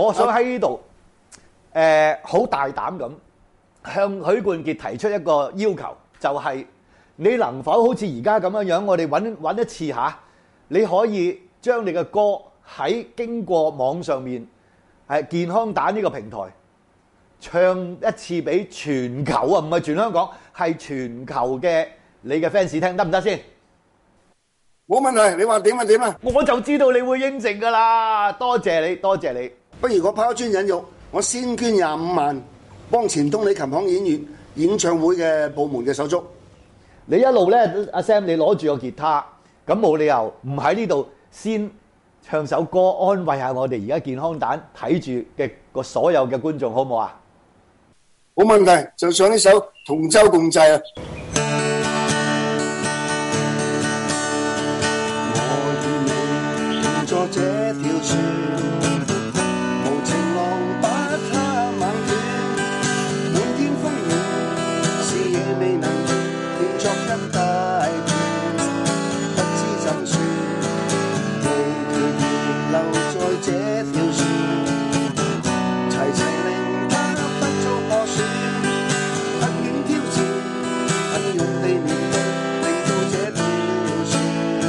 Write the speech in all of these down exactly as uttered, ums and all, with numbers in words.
我想喺呢度誒好大膽咁向許冠傑提出一個要求，就係、你能否好似而家咁樣樣，我哋揾揾一次嚇，你可以將你嘅歌喺經過網上面係健康蛋呢個平台唱一次俾全球啊，唔係全香港，係全球嘅你嘅 fans 聽，得唔得先？ 冇問題，你話點就點啊！ 我就知道你會應承㗎啦，多謝你，多謝你。 不如我拋磚引玉，我先捐廿五萬，幫前通利琴行演員演唱會嘅部門嘅手足。 你一路咧，阿 Sam 你攞住個吉他，咁冇理由唔喺呢度先唱首歌安慰下我哋而家健康蛋睇住嘅個所有嘅觀眾，好唔好啊？ 冇問題，就唱呢首《同舟共濟》啊！我與你同坐這條船，無情浪把它猛捲，滿天風雨，視野未能斷作一大段，不知怎算，無條件留在這條船，齊齊令它不遭破損，困境挑戰，很勇地面對，令到這條船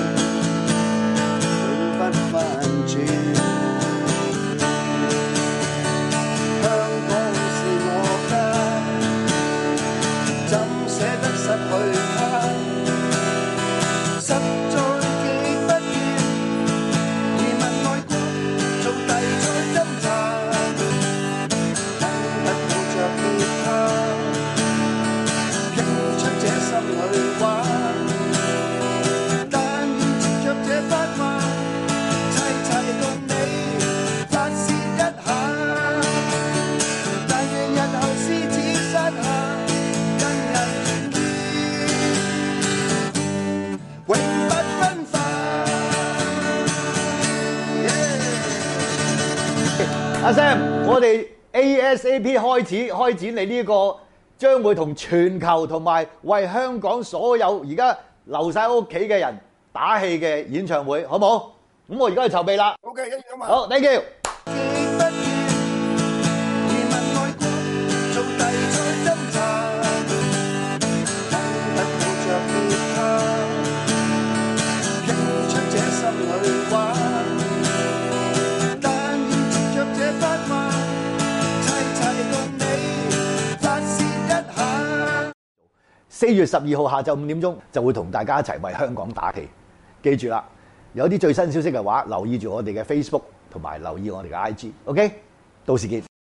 永不翻轉。香港是我家，怎捨得失去它？實在極不願，移民外國做題材斟茶，恨不抱着吉他，傾出這心裏話，但願接着這番話，齊齊共你發泄一下，但願日後獅子山下，跟人團結，永不分化。 阿 Sam，我哋 A S A P 開始開展你呢個將會同全球同埋為香港所有而家留晒屋企嘅人打氣嘅演唱會，好唔好？咁我而家去籌備啦。 OK，一於咁話。 好 ，thank you。 極不願移民外國做題材斟茶，恨不抱着吉他，傾出這心裏話，但願接着這番話，齊齊共你發泄一下。 四月十二號下晝五點鐘就會同大家一齊為香港打氣。記住啦，有啲最新消息嘅話，留意住我哋嘅 Facebook 同埋留意我哋嘅 I G。OK， 到時見。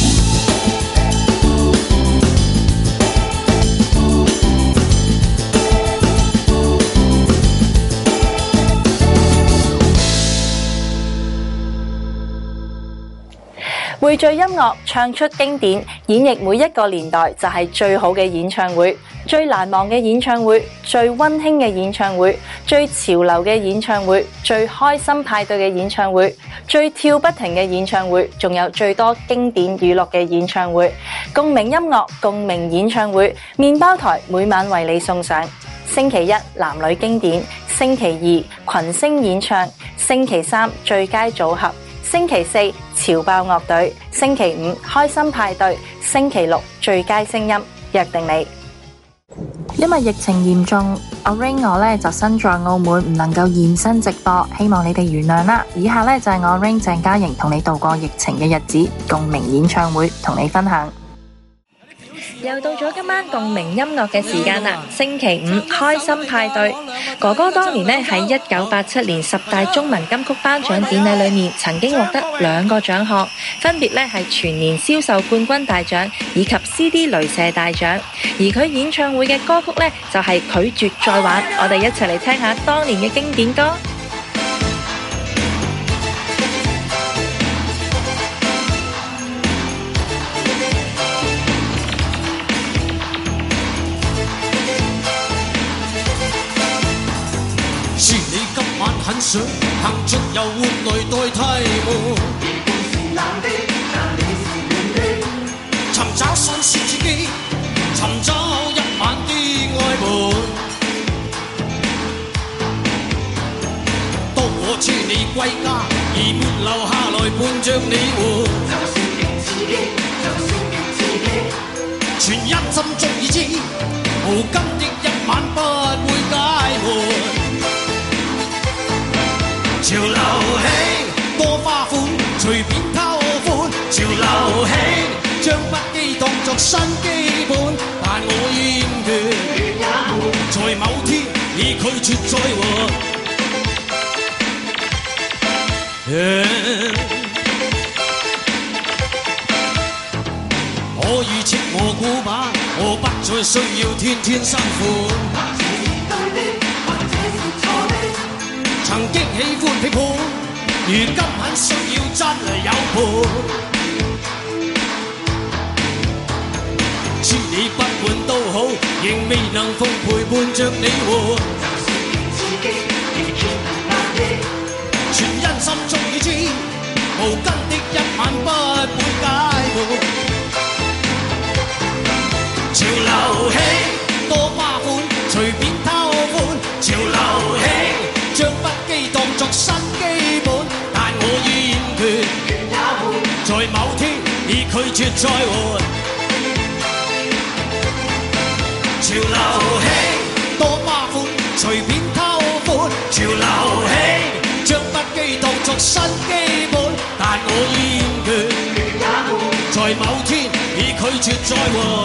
匯聚音樂，唱出經典，演繹每一個年代就係最好嘅演唱會，最難忘嘅演唱會，最溫馨嘅演唱會，最潮流嘅演唱會，最開心派對嘅演唱會，最跳不停嘅演唱會，仲有最多經典娛樂嘅演唱會。共鳴音樂，共鳴演唱會，麵包台每晚為你送上。星期一男女經典，星期二群星演唱，星期三最佳組合，星期四潮爆樂隊，星期五開心派對，星期六最佳聲音，約定你。因為疫情嚴重，阿 Ring 我咧就身在澳門，唔能夠現身直播，希望你哋原諒啦。以下咧就係我 Ring 鄭嘉瑩同你度過疫情嘅日子，共鳴演唱會同你分享。又到咗今晚共鳴音樂嘅時間啦！星期五開心派對，哥哥當年咧喺一九八七年十大中文金曲頒獎典禮裏面，曾經獲得兩個獎項，分別咧係全年銷售冠軍大獎以及 C D 雷射大獎。而佢演唱會嘅歌曲咧就係拒絕再玩，我哋一齊嚟聽下當年嘅經典歌。 很想行出又活來代替我，故是冷的，但你是暖的。尋找新鮮刺激，尋找一晚的愛慕。當我知你歸家， 而沒留下來伴着你活。 就算極刺激，就算極刺激， 全一心足已知，無今的一晚不會解悶。潮流興多花款，隨便偷歡。潮流興將不羈當作新基本，但我厭倦， 倦也悶。 在某天已拒絕再活。可以斥我古板，我不再需要天天新款。 或者是對的，或者是錯的， 曾經喜歡批判，如今很需要真有伴。知你不滿都好，仍未能奉陪伴着你活。 就算極刺激，亦絕能壓抑， 全因心中已知，無根的一晚不會解悶。潮流興多花款，隨便偷歡。潮流興將不羈當作新基本，但我厭倦， 倦也悶。 在某天已拒絕再活。潮流興多花款，隨便偷歡。潮流興將不羈當作新基本，但我厭倦， 倦也悶。 在某天已拒絕再活。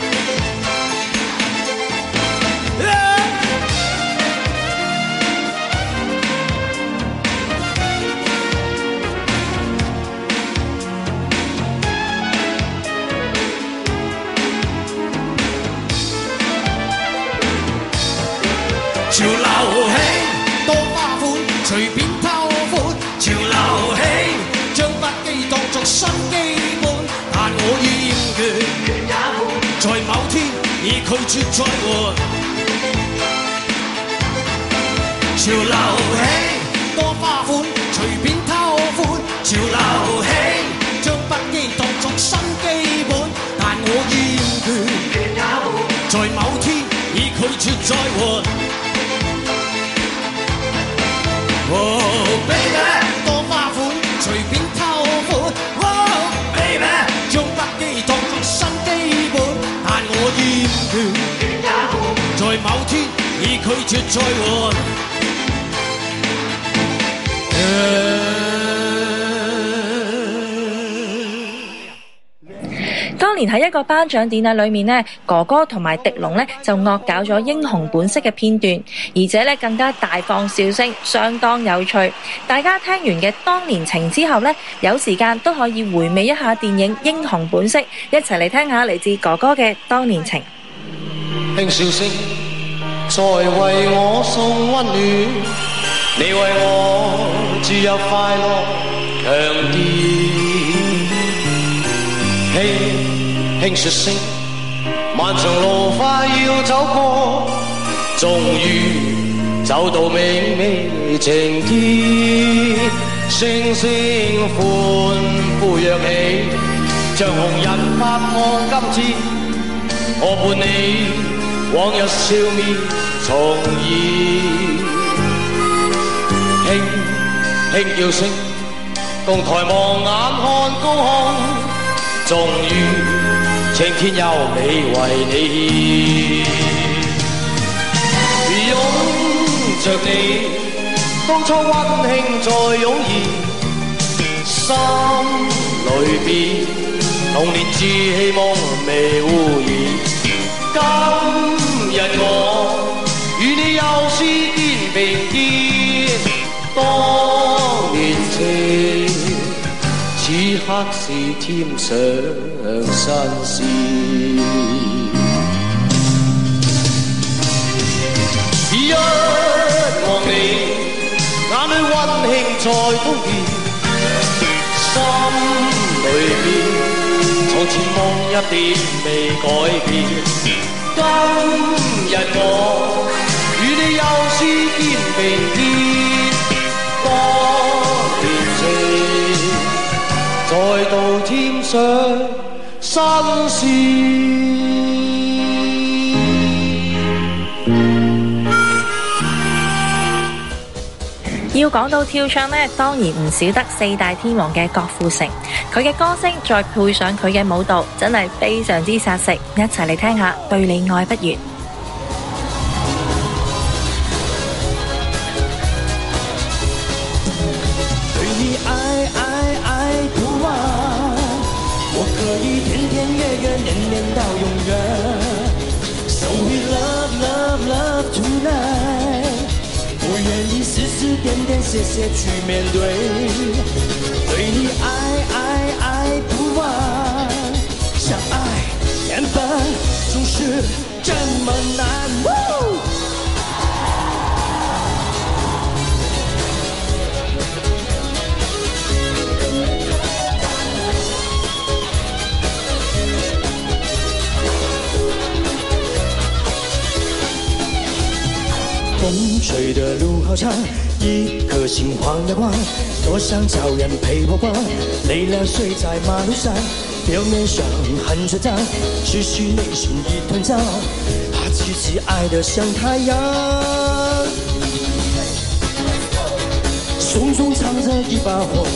潮流興多花款，隨便偷歡。潮流興將不羈當作新基本，但我厭倦， 倦也悶。 在某天已拒絕再活。潮流興多花款，隨便偷歡。潮流興將不羈當作新基本，但我厭倦， 倦也悶。 在某天已拒絕再活。Oh baby， 多花款，隨便偷歡。Oh baby， 將不羈當作新基本，但我厭倦， 倦也悶。 在某天已拒絕再活。 當年喺一個頒獎典禮裏面呢，哥哥同埋狄龍呢就惡搞咗英雄本色嘅片段，而且呢更加大放笑聲，相當有趣。大家聽完嘅當年情之後呢，有時間都可以回味一下電影英雄本色，一齊嚟聽下嚟自哥哥嘅當年情。 輕笑聲在為我送溫暖，你為我注入快樂強電。輕輕說聲，漫長路快要走過，終於走到明媚晴天。聲聲歡呼躍起，像紅日發放金箭，我伴你往日笑面重現。輕輕叫聲，共抬望眼看高空，終於青天優美為你獻，擁着你，當初溫馨再湧現，心裏邊童年稚氣夢未污染。今日我與你又是肩並肩，當年情此刻是添上新鮮。一望你，眼裏溫馨再通電，心裏邊從前夢一點未改變。今日我與你又是肩並肩，當年情再度添上新鮮。 要要講到跳唱呢，當然唔少得四大天王嘅郭富城，佢嘅歌聲再配上佢嘅舞蹈，真係非常之殺食。一齊嚟聽下《對你愛不完》。 對你愛愛愛不完，我可以天天月月年年到永遠。So we love love love tonight， 我願意絲絲點點些些去面對。對你愛愛愛不完，相愛原本總是這麼難。風吹的路好長，一顆心慌呀慌，多想找人陪我逛，累了睡在馬路上，表面上很倔強，只是內心一團糟，怕自己愛得像太陽，胸中藏着一把火，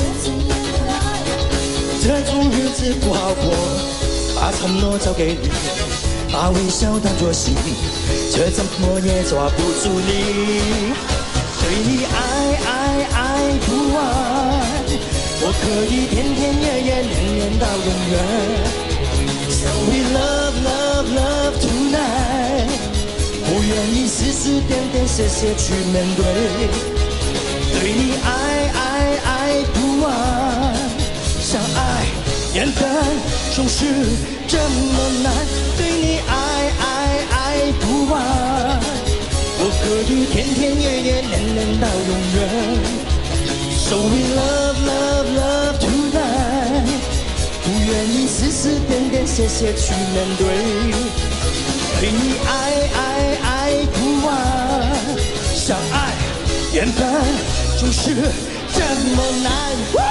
這種日子不好過，把承諾交給你，把微笑當作信，卻怎麼也抓不住你。對你愛愛愛不完，我可以天天夜夜年年到永遠。So we love love love tonight， 不願意絲絲點點些些去面對。對你愛愛愛不完，相愛原本總是這麼難。對你愛愛愛不完，我可以天天夜夜年年到永遠。So we love love love tonight， 不願意絲絲點點些些去面對。對你愛愛愛不完，相愛原本總是這麼難。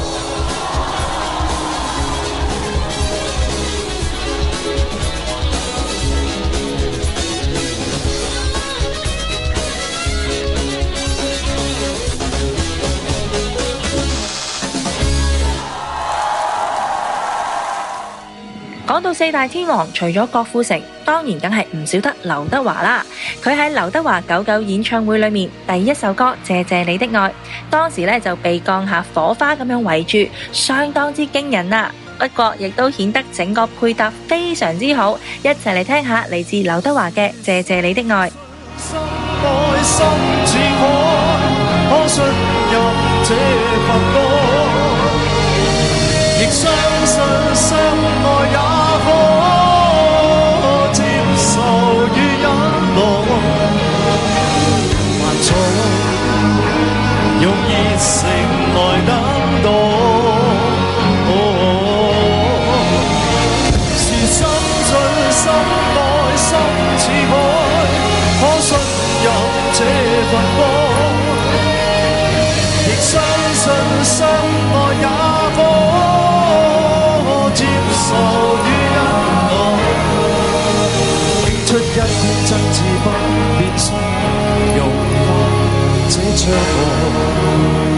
講到四大天王，除咗郭富城，當然梗係唔少得劉德華啦。佢喺劉德華九九演唱會裏面第一首歌《謝謝你的愛》，當時咧就被降下火花咁樣圍住，相當之驚人啊！不過亦都顯得整個配搭非常之好，一齊嚟聽下嚟自劉德華嘅《謝謝你的愛》。 心愛心似海，可信任這份愛，亦相信相愛也可接受與忍耐，還從用熱誠來等待，是深信心愛心似海，可信任這份愛，亦相信相愛也可接受與忍耐，拼出一片真摯不變心，融化這障礙。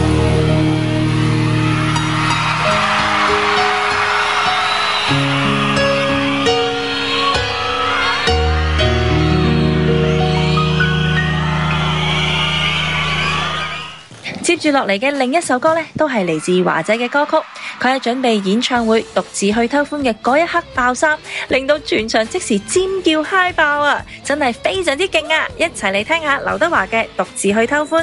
接住落嚟嘅另一首歌呢，都係嚟自華仔嘅歌曲。佢喺準備演唱會獨自去偷歡嘅嗰一刻爆衫，令到全場即時尖叫嗨爆啊！真係非常之勁啊！一齊嚟聽下劉德華嘅獨自去偷歡。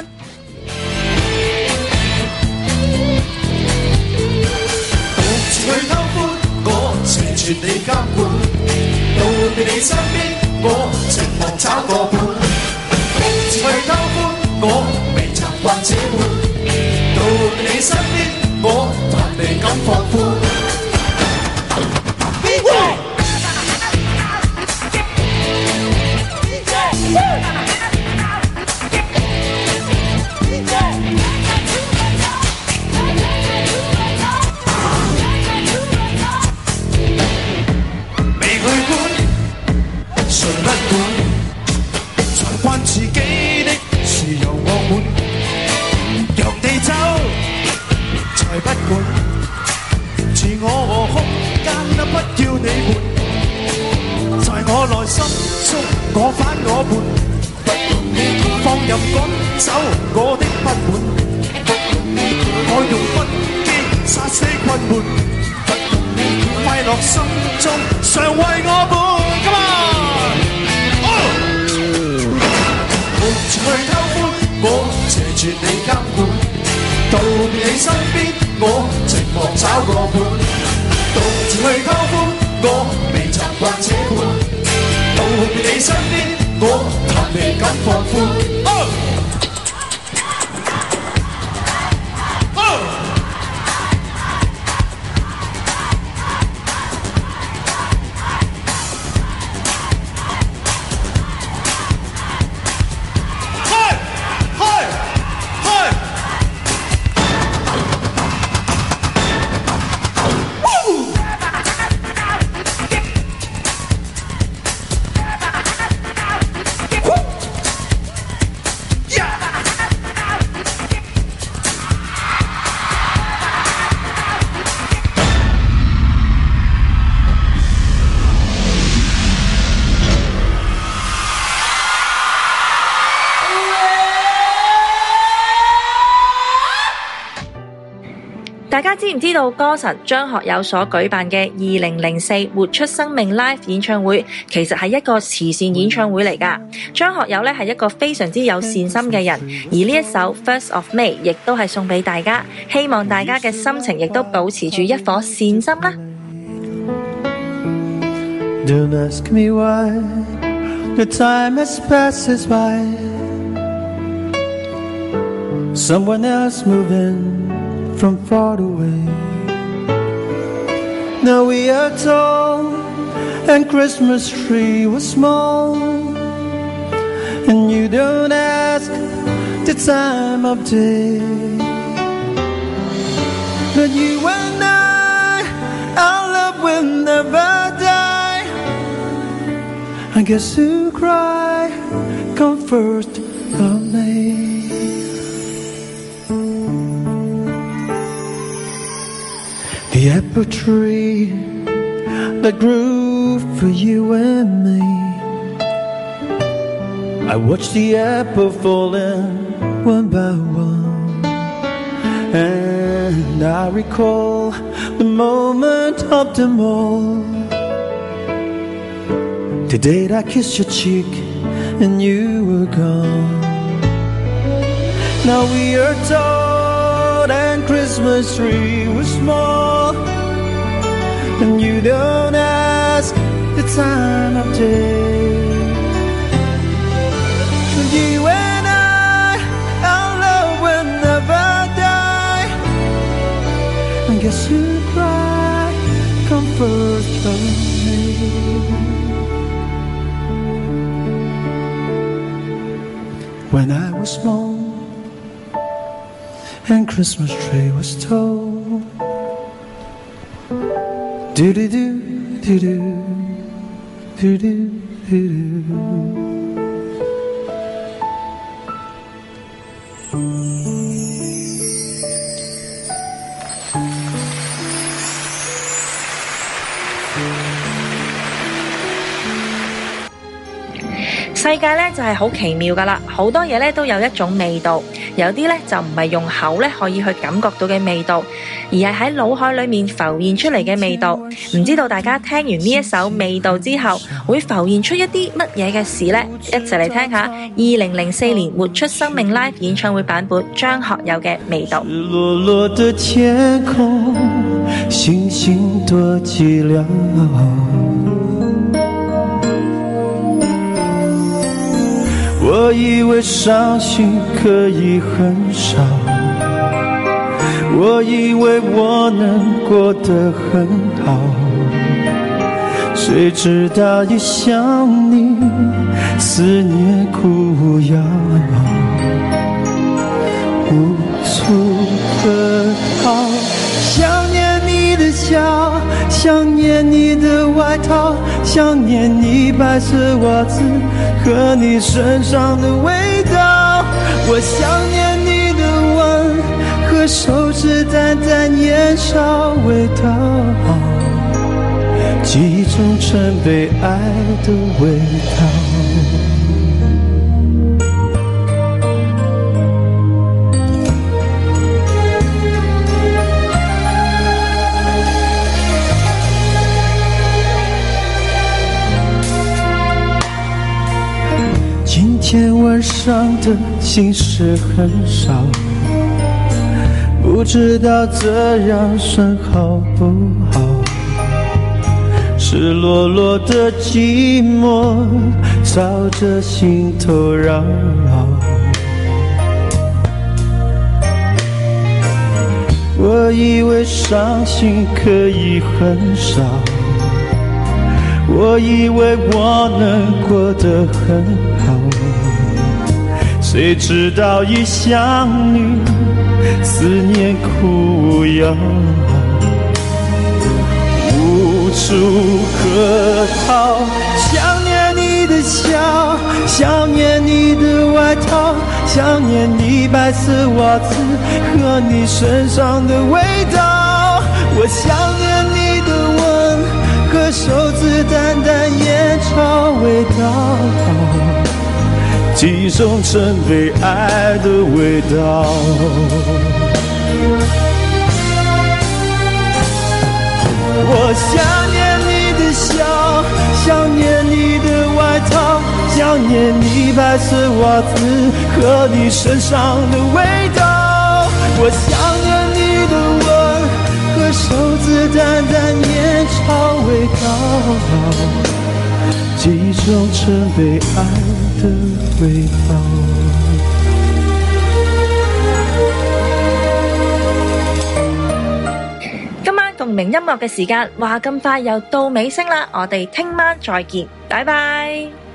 獨自去偷歡，我謝絕你監管，到別你身邊，我寂寞找個伴。獨自去偷歡，我未習慣這般，到別你身邊，我還未敢放寬。未去管，誰不管，才慣自己的自由惡滿。 心中我反我叛，放任趕走我的不滿，我用不羈殺死困悶，快樂心中常為我伴。Come on， 瞞住去偷歡，我謝絕你監管，道別你身邊，我寂寞找個伴。獨自去偷歡，我未習慣這般。道別你身邊，我還未敢放寬。Oh! Oh! 大家知唔知道歌神張學友所舉辦嘅二零零四活出生命 Live 演唱會其實係一個慈善演唱會嚟㗎？張學友咧係一個非常之有善心嘅人，而呢一首 First of May 亦都係送俾大家，希望大家嘅心情亦都保持住一顆善心啦。 Don't ask me why the time has passes by. Someone else moving from far away. Now we are tall and Christmas tree was small, and you don't ask the time of day. But you and I, our love will never die. I guess who cry come first of May. The apple tree that grew for you and me. I watched the apple falling one by one, and I recall the moment of them all. The day that I kissed your cheek and you were gone. Now we are tall and Christmas tree was small, and you don't ask the time of day. But you and I, our love will never die. And guess who cried come first of May. When I was small and Christmas tree was tall, do do do do do do do do do. 世界咧就係好奇妙噶啦，好多嘢咧都有一種味道，有啲咧就唔係用口咧可以去感覺到嘅味道，而係喺腦海裏面浮現出嚟嘅味道。唔知道大家聽完呢一首味道之後，會浮現出一啲乜嘢嘅事呢？一齊嚟聽下二零零四年活出生命 Live 演唱會版本張學友嘅味道。 落落的天空，星星多寂寥。我以为伤心可以很少，我以为我能过得很好，谁知道一想你，思念苦药，无处可逃。想念你的笑，想念你的外套，想念你白色袜子和你身上的味道。我想念你的吻和手指淡淡烟烧味道， 记忆中曾被爱的味道。今天晚上的心事很少，不知道这样算好不好？赤裸裸的寂寞朝着心头绕绕。我以为伤心可以很少，我以为我能过得很好，谁知道一想你，思念苦药，无处可逃。想念你的笑，想念你的外套，想念你白色袜子和你身上的味道。我想念你的吻和手指淡淡烟草味道，记忆中曾被爱的味道。我想念你的笑，想念你的外套，想念你白色袜子和你身上的味道。我想念你的吻和手指淡淡烟草味道，记忆中曾被爱的味道。 今晚共鳴音樂嘅時間話咁快又到尾聲啦，我哋聽晚再見，拜拜。